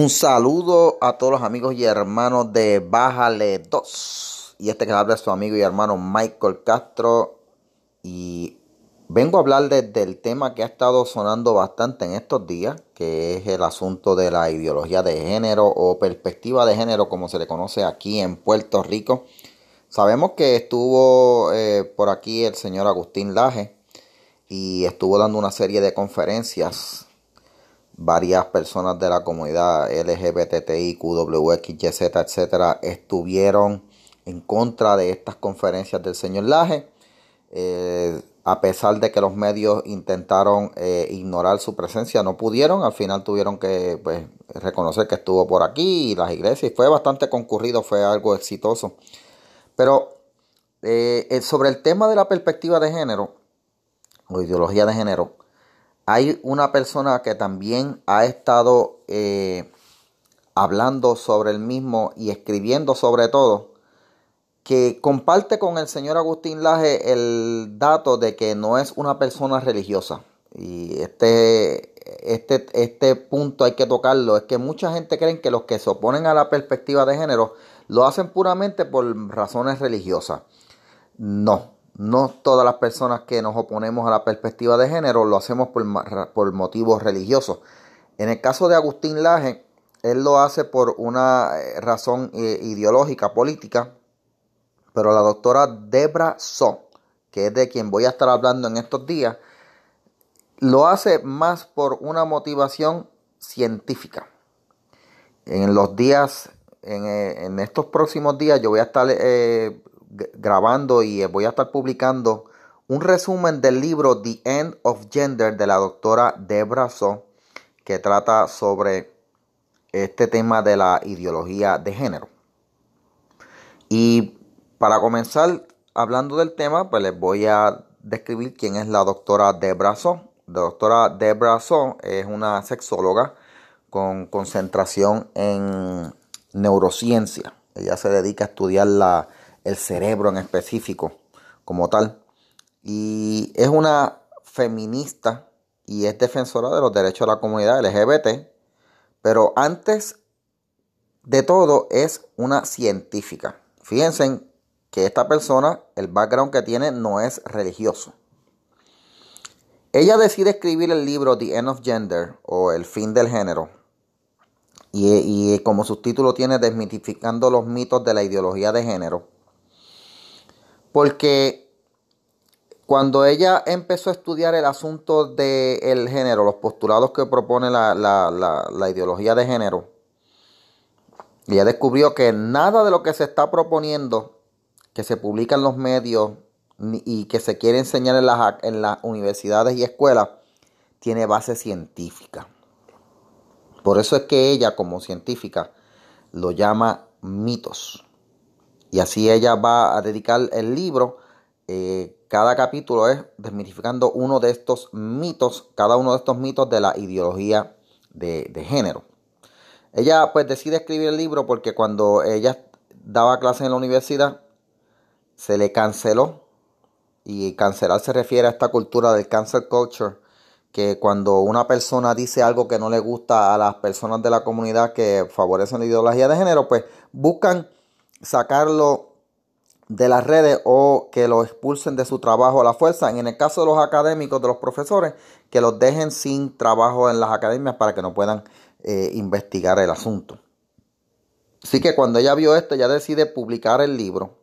Un saludo a todos los amigos y hermanos de Bájale 2. Y que habla es su amigo y hermano Michael Castro. Y vengo a hablarles del tema que ha estado sonando bastante en estos días, que es el asunto de la ideología de género o perspectiva de género, como se le conoce aquí en Puerto Rico. Sabemos que estuvo por aquí el señor Agustín Laje y estuvo dando una serie de conferencias. Varias personas de la comunidad LGBTI, QWXYZ, etcétera, estuvieron en contra de estas conferencias del señor Laje, a pesar de que los medios intentaron ignorar su presencia, no pudieron. Al final tuvieron que reconocer que estuvo por aquí y las iglesias, y fue bastante concurrido, fue algo exitoso. Pero sobre el tema de la perspectiva de género o ideología de género, hay una persona que también ha estado hablando sobre el mismo y escribiendo sobre todo, que comparte con el señor Agustín Laje el dato de que no es una persona religiosa. Y este punto hay que tocarlo. Es que mucha gente cree que los que se oponen a la perspectiva de género lo hacen puramente por razones religiosas. No todas las personas que nos oponemos a la perspectiva de género lo hacemos por motivos religiosos. En el caso de Agustín Laje, él lo hace por una razón ideológica, política, pero la doctora Debra Soh, que es de quien voy a estar hablando en estos días, lo hace más por una motivación científica. En estos próximos días yo voy a estar grabando y voy a estar publicando un resumen del libro The End of Gender de la doctora Debra Soh, que trata sobre este tema de la ideología de género. Y para comenzar hablando del tema, pues les voy a describir quién es la doctora Debra Soh. La doctora Debra Soh es una sexóloga con concentración en neurociencia. Ella se dedica a estudiar el cerebro en específico como tal. Y es una feminista y es defensora de los derechos de la comunidad LGBT. Pero antes de todo es una científica. Fíjense que esta persona, el background que tiene no es religioso. Ella decide escribir el libro The End of Gender o El fin del género. Y como subtítulo tiene Desmitificando los mitos de la ideología de género. Porque cuando ella empezó a estudiar el asunto del género, los postulados que propone la ideología de género, ella descubrió que nada de lo que se está proponiendo, que se publica en los medios y que se quiere enseñar en las universidades y escuelas, tiene base científica. Por eso es que ella, como científica, lo llama mitos. Y así ella va a dedicar el libro. Cada capítulo es desmitificando uno de estos mitos, cada uno de estos mitos de la ideología de género. Ella pues decide escribir el libro porque cuando ella daba clases en la universidad se le canceló. Y cancelar se refiere a esta cultura del cancel culture, que cuando una persona dice algo que no le gusta a las personas de la comunidad que favorecen la ideología de género, pues buscan sacarlo de las redes o que lo expulsen de su trabajo a la fuerza. En el caso de los académicos, de los profesores, que los dejen sin trabajo en las academias para que no puedan investigar el asunto. Así que cuando ella vio esto, ella decide publicar el libro.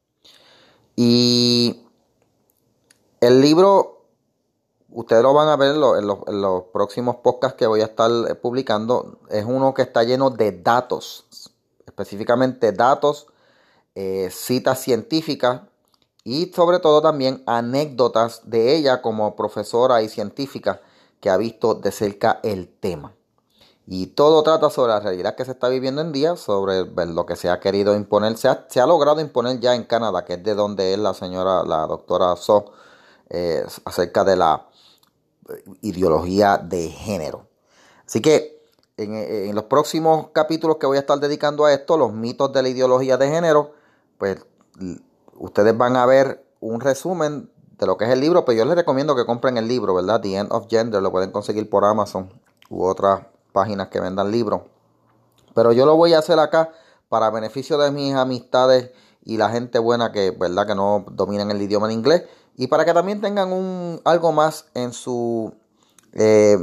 Y el libro, ustedes lo van a ver en los próximos podcasts que voy a estar publicando. Es uno que está lleno de datos, específicamente datos, citas científicas y sobre todo también anécdotas de ella como profesora y científica que ha visto de cerca el tema. Y todo trata sobre la realidad que se está viviendo en día, sobre lo que se ha querido imponer, se ha logrado imponer ya en Canadá, que es de donde es la doctora Soh, acerca de la ideología de género. Así que en los próximos capítulos que voy a estar dedicando a esto, los mitos de la ideología de género, pues ustedes van a ver un resumen de lo que es el libro. Pues yo les recomiendo que compren el libro, ¿verdad? The End of Gender, lo pueden conseguir por Amazon u otras páginas que vendan libros. Pero yo lo voy a hacer acá para beneficio de mis amistades y la gente buena que, ¿verdad?, que no dominan el idioma en inglés, y para que también tengan algo más eh,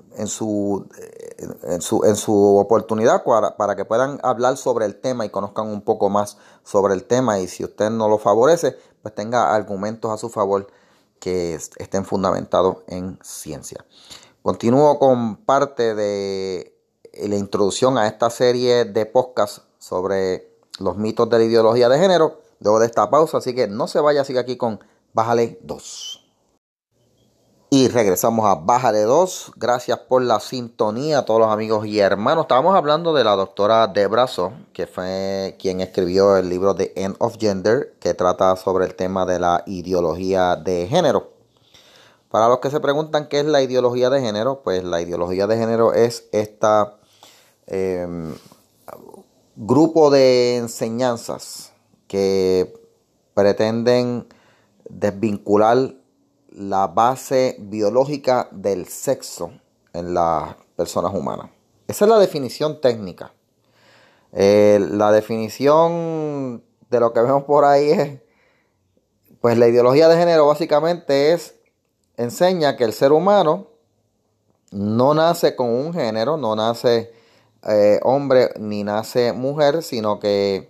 en su oportunidad para que puedan hablar sobre el tema y conozcan un poco más sobre el tema. Y si usted no lo favorece, pues tenga argumentos a su favor que estén fundamentados en ciencia. Continúo con parte de la introducción a esta serie de podcasts sobre los mitos de la ideología de género luego de esta pausa, así que no se vaya, sigue aquí con Bájale 2. Y regresamos a Bájale 2. Gracias por la sintonía a todos los amigos y hermanos. Estábamos hablando de la doctora Debra Soh, que fue quien escribió el libro The End of Gender, que trata sobre el tema de la ideología de género. Para los que se preguntan qué es la ideología de género, pues la ideología de género es esta grupo de enseñanzas que pretenden desvincular la base biológica del sexo en las personas humanas. Esa es la definición técnica. La definición de lo que vemos por ahí es, pues la ideología de género básicamente enseña que el ser humano no nace con un género, no nace hombre ni nace mujer, sino que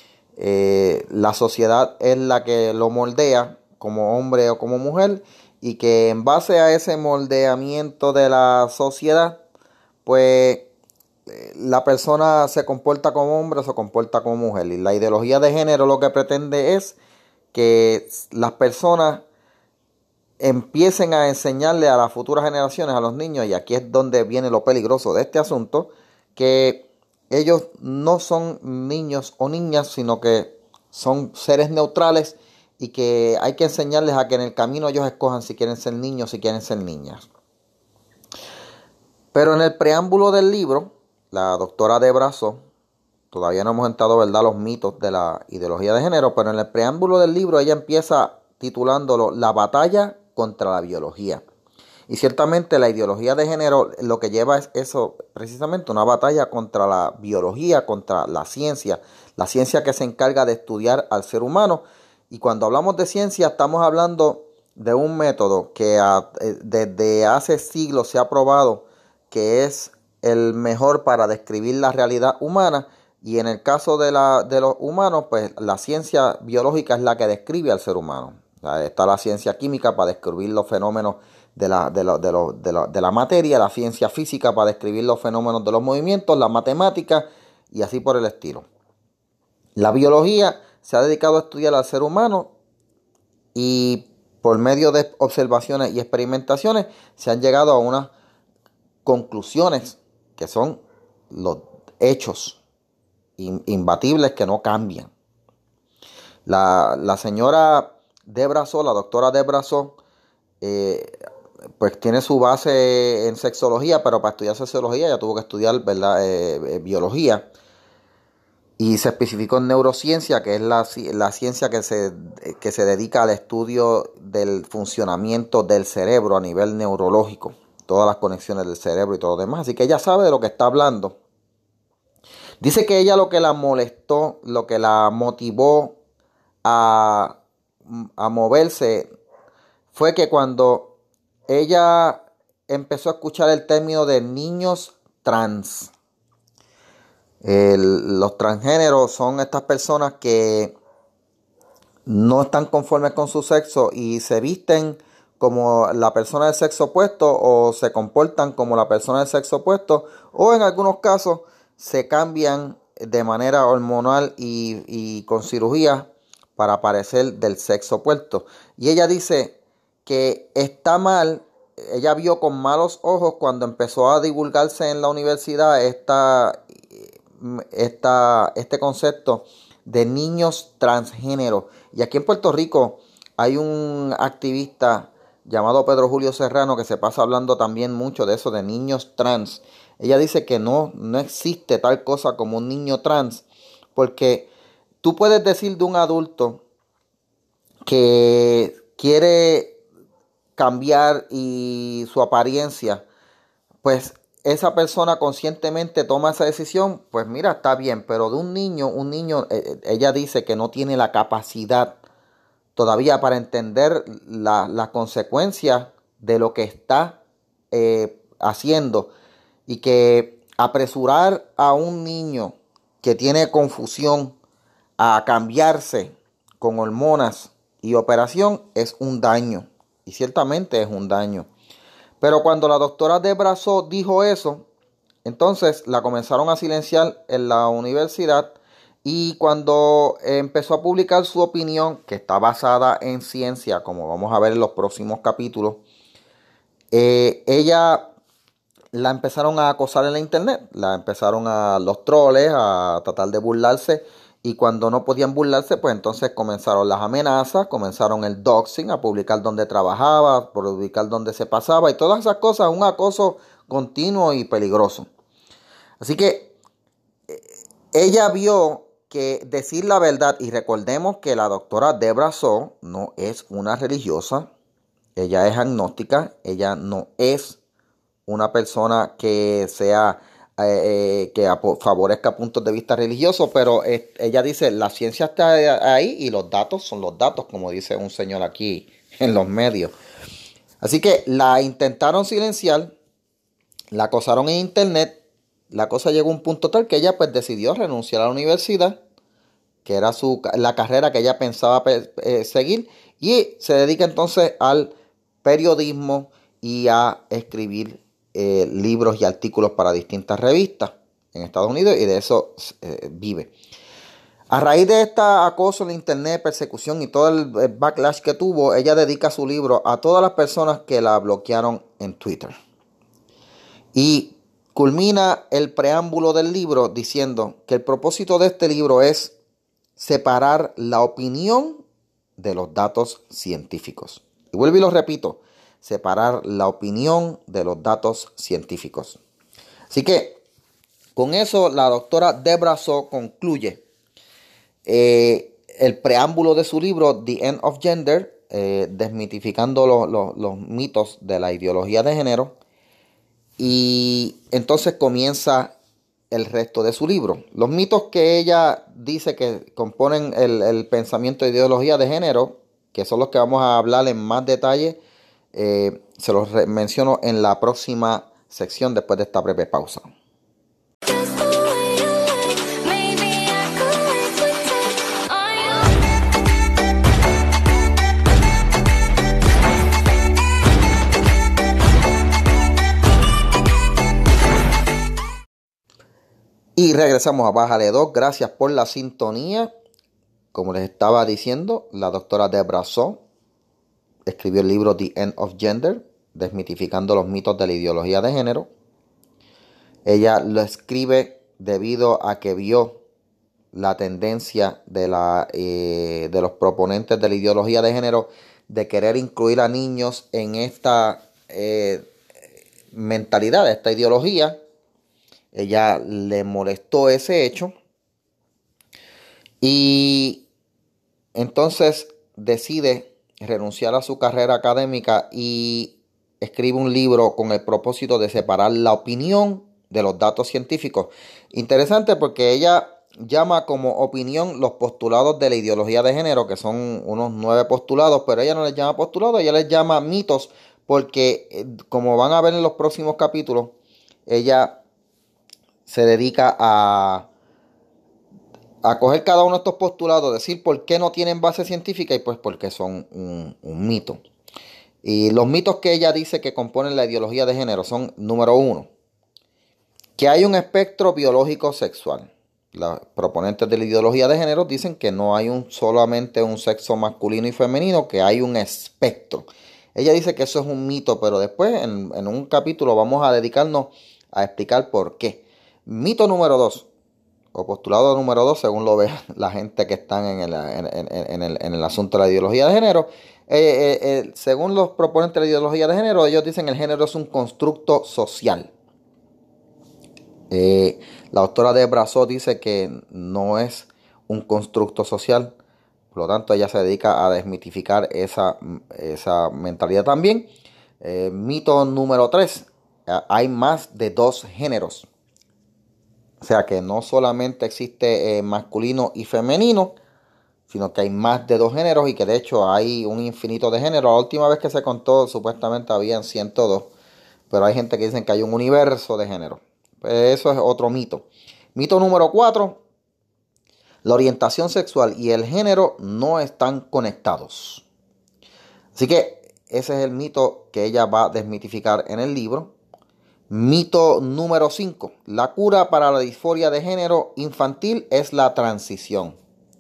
la sociedad es la que lo moldea como hombre o como mujer, y que en base a ese moldeamiento de la sociedad, pues la persona se comporta como hombre o se comporta como mujer. Y la ideología de género lo que pretende es que las personas empiecen a enseñarle a las futuras generaciones, a los niños, y aquí es donde viene lo peligroso de este asunto, que ellos no son niños o niñas, sino que son seres neutrales, y que hay que enseñarles a que en el camino ellos escojan si quieren ser niños o si quieren ser niñas. Pero en el preámbulo del libro, la doctora Debra Soh, todavía no hemos entrado, ¿verdad?, los mitos de la ideología de género, pero en el preámbulo del libro ella empieza titulándolo La batalla contra la biología. Y ciertamente la ideología de género lo que lleva es eso, precisamente una batalla contra la biología, contra la ciencia que se encarga de estudiar al ser humano. Y cuando hablamos de ciencia estamos hablando de un método que desde hace siglos se ha probado que es el mejor para describir la realidad humana. Y en el caso de los humanos, pues la ciencia biológica es la que describe al ser humano. O sea, está la ciencia química para describir los fenómenos de la materia, la ciencia física para describir los fenómenos de los movimientos, la matemática y así por el estilo. La biología se ha dedicado a estudiar al ser humano, y por medio de observaciones y experimentaciones se han llegado a unas conclusiones que son los hechos imbatibles que no cambian. La señora Debra Soh, la doctora Debra Soh, pues tiene su base en sexología, pero para estudiar sexología ya tuvo que estudiar, ¿verdad?, biología. Y se especificó en neurociencia, que es la ciencia que se dedica al estudio del funcionamiento del cerebro a nivel neurológico, todas las conexiones del cerebro y todo lo demás. Así que ella sabe de lo que está hablando. Dice que ella lo que la molestó, lo que la motivó a moverse, fue que cuando ella empezó a escuchar el término de niños trans. Los transgéneros son estas personas que no están conformes con su sexo y se visten como la persona del sexo opuesto, o se comportan como la persona del sexo opuesto, o en algunos casos se cambian de manera hormonal y con cirugía para parecer del sexo opuesto. Y ella dice que está mal. Ella vio con malos ojos cuando empezó a divulgarse en la universidad este concepto de niños transgénero. Y aquí en Puerto Rico hay un activista llamado Pedro Julio Serrano que se pasa hablando también mucho de eso, de niños trans. Ella dice que no existe tal cosa como un niño trans, porque tú puedes decir de un adulto que quiere cambiar y su apariencia, pues esa persona conscientemente toma esa decisión, pues mira, está bien, pero de un niño, ella dice que no tiene la capacidad todavía para entender las consecuencias de lo que está haciendo, y que apresurar a un niño que tiene confusión a cambiarse con hormonas y operación es un daño, y ciertamente es un daño. Pero cuando la doctora de Brazo dijo eso, entonces la comenzaron a silenciar en la universidad, y cuando empezó a publicar su opinión, que está basada en ciencia, como vamos a ver en los próximos capítulos, ella la empezaron a acosar en la internet, la empezaron a los troles a tratar de burlarse, y cuando no podían burlarse, pues entonces comenzaron las amenazas, comenzaron el doxing, a publicar dónde trabajaba, a publicar dónde se pasaba y todas esas cosas, un acoso continuo y peligroso. Así que ella vio que decir la verdad, y recordemos que la doctora Debra Soh no es una religiosa, ella es agnóstica, ella no es una persona que sea que favorezca puntos de vista religiosos, pero ella dice la ciencia está ahí y los datos son los datos, como dice un señor aquí en los medios. Así que la intentaron silenciar, la acosaron en internet. La cosa llegó a un punto tal que ella pues decidió renunciar a la universidad, que era la carrera que ella pensaba seguir, y se dedica entonces al periodismo y a escribir libros y artículos para distintas revistas en Estados Unidos, y de eso vive. A raíz de este acoso en internet, persecución y todo el backlash que tuvo, ella dedica su libro a todas las personas que la bloquearon en Twitter. Y culmina el preámbulo del libro diciendo que el propósito de este libro es separar la opinión de los datos científicos. Y vuelvo y lo repito, separar la opinión de los datos científicos. Así que con eso la doctora Debra Soh concluye el preámbulo de su libro The End of Gender, desmitificando los mitos de la ideología de género. Y entonces comienza el resto de su libro. Los mitos que ella dice que componen el pensamiento de ideología de género, que son los que vamos a hablar en más detalle, se los menciono en la próxima sección después de esta breve pausa. Y regresamos a Bájale 2. Gracias por la sintonía. Como les estaba diciendo, la doctora Debra Soh escribió el libro The End of Gender, desmitificando los mitos de la ideología de género. Ella lo escribe debido a que vio la tendencia de los proponentes de la ideología de género de querer incluir a niños en esta mentalidad, esta ideología. Ella le molestó ese hecho y entonces decide renunciar a su carrera académica y escribe un libro con el propósito de separar la opinión de los datos científicos. Interesante porque ella llama como opinión los postulados de la ideología de género, que son unos 9 postulados, pero ella no les llama postulados, ella les llama mitos, porque como van a ver en los próximos capítulos, ella se dedica a coger cada uno de estos postulados, decir por qué no tienen base científica y pues porque son un mito. Y los mitos que ella dice que componen la ideología de género son: número 1, que hay un espectro biológico sexual. Los proponentes de la ideología de género dicen que no hay solamente un sexo masculino y femenino, que hay un espectro. Ella dice que eso es un mito, pero después en un capítulo vamos a dedicarnos a explicar por qué. Mito número 2, o postulado número 2, según lo ve la gente que están en el asunto de la ideología de género. Según los proponentes de la ideología de género, ellos dicen que el género es un constructo social. La doctora Debra Soh dice que no es un constructo social, por lo tanto ella se dedica a desmitificar esa mentalidad también. Mito número 3, hay más de 2 géneros. O sea que no solamente existe masculino y femenino, sino que hay más de 2 géneros y que de hecho hay un infinito de géneros. La última vez que se contó supuestamente habían 102, pero hay gente que dice que hay un universo de géneros. Pues eso es otro mito. Mito número 4, la orientación sexual y el género no están conectados. Así que ese es el mito que ella va a desmitificar en el libro. Mito número 5. La cura para la disforia de género infantil es la transición.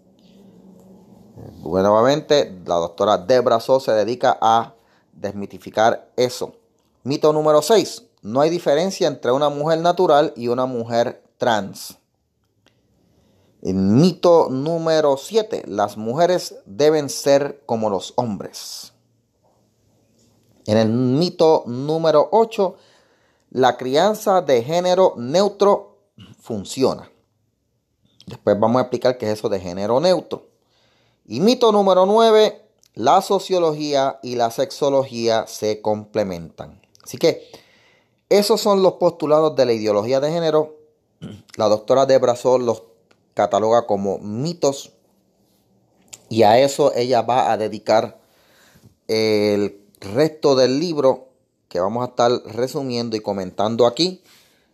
Nuevamente, la doctora Debra Soh se dedica a desmitificar eso. Mito número 6. No hay diferencia entre una mujer natural y una mujer trans. El mito número 7. Las mujeres deben ser como los hombres. En el mito número 8. La crianza de género neutro funciona. Después vamos a explicar qué es eso de género neutro. Y mito número 9. La sociología y la sexología se complementan. Así que esos son los postulados de la ideología de género. La doctora Debra Soh los cataloga como mitos. Y a eso ella va a dedicar el resto del libro, que vamos a estar resumiendo y comentando aquí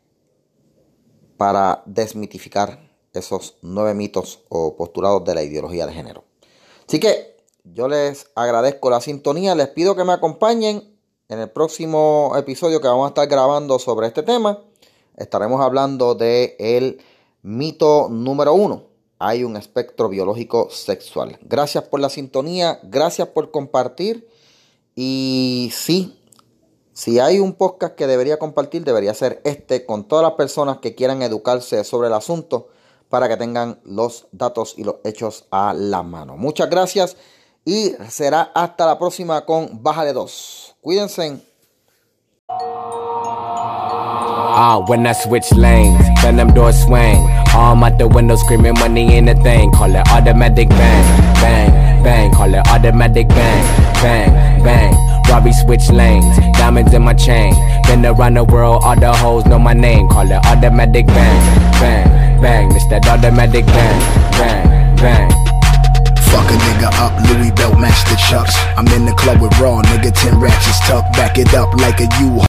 para desmitificar esos 9 mitos o postulados de la ideología de género. Así que yo les agradezco la sintonía, les pido que me acompañen en el próximo episodio que vamos a estar grabando sobre este tema. Estaremos hablando del mito número 1. Hay un espectro biológico sexual. Gracias por la sintonía, gracias por compartir y sí. Si hay un podcast que debería compartir, debería ser este con todas las personas que quieran educarse sobre el asunto para que tengan los datos y los hechos a la mano. Muchas gracias y será hasta la próxima con Bájale 2. Cuídense. When I switch lanes, then them doors swing. Arm out the window screaming money ain't a thing. Call it automatic bang, bang, bang. Call it automatic bang, bang, bang. Robbie switch lanes, diamonds in my chain. Been around the world, all the hoes know my name. Call it automatic bang, bang, bang. It's that automatic bang, bang, bang. Fuck a nigga up, Louis belt match the chucks. I'm in the club with Raw, nigga 10 ratchets tucked. Back it up like a U.